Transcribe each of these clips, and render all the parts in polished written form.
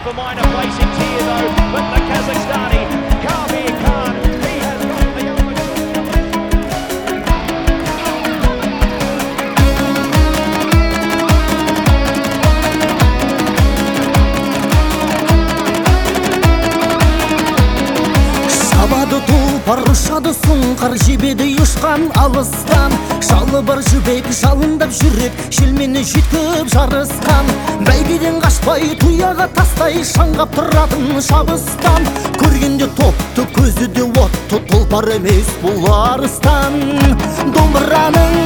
for minor placings here though, but the Kazakhstani, Kavir Khan, he has got the Шабады тұлпар ұшады сұңқар жебеді ұшқан алыстан. Жалы бар жібек жалындап жүрек желмені жүйткіп жарысқан. Бәйгеден қашпай туяға тастай шаңғап тұратын шабыстан. Көргенде топты көзі де отты тұлпар емес бұл арыстан. Домбыраның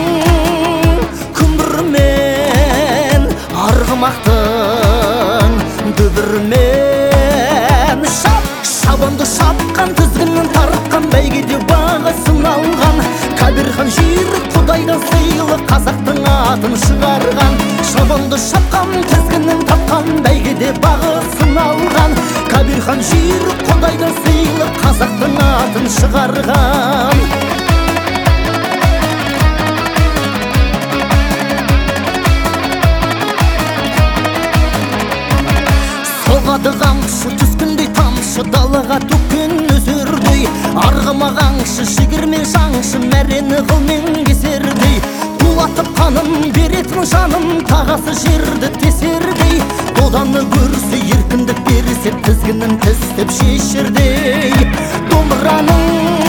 күмбірімен арғымақтың дүбірімен шабанды шапқан тізгінін тартқан бәйгеде бағасын алған. Кабирхан жүйрік құдайдан сыйлы қазақтың атын шығарған. Шабанды шапқан тізгінін тапқан бәйгеде бағасын алған. Кабирхан жүйрік құдайдан сыйлы қазақтың атын шығарған. Соғады қамшы түскіндей тамшы далаға төккен нөсердей. Арғымағаншы жігірмен шаңшы мәрені қылмен кесердей. Тулатып қанын беретін жаным тағасы жерді тесердей. Доданы көрсе еркіндік берсе тізгінін тістеп шешірдей. Домбыраның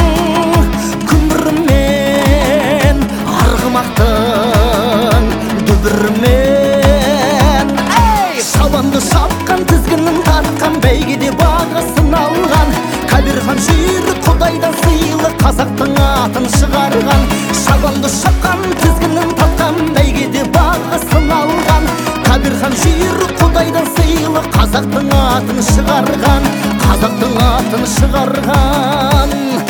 күмбірімен арғымақтың дүбірімен шабанды шапқан тізгінін тартқан бәйгеде бағасын алған. Кабирхан жүйрік құдайдан сыйлы қазақтың атын шығарған. Шабанды шапқан тізгінін тартқан бәйгеде бағасын алған. Кабирхан жүйрік құдайдан сыйлы қазақтың атын шығарған. Қазақтың атын шығарған.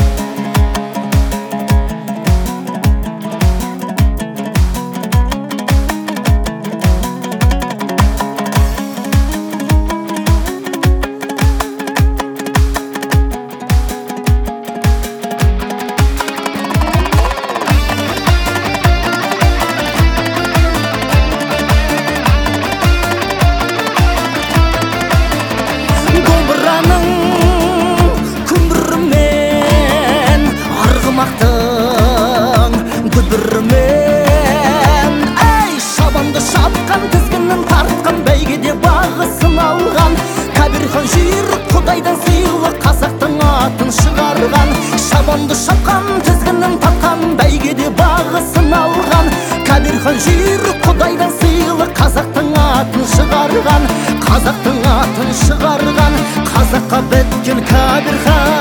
Дүбірімен шабанды шапқан тізгінін тартқан бәйгеде бағасын алған. Кабирхан жүйрік құдайдан сыйлы қазақтың атын шығарған. Шабанды шапқан тізгінін тартқан бәйгеде бағасын алған. Кабирхан жүйрік құдайдан сыйлы қазақтың атын шығарған. Қазақтың атын шығарған. Қазаққа біткен Кабирхан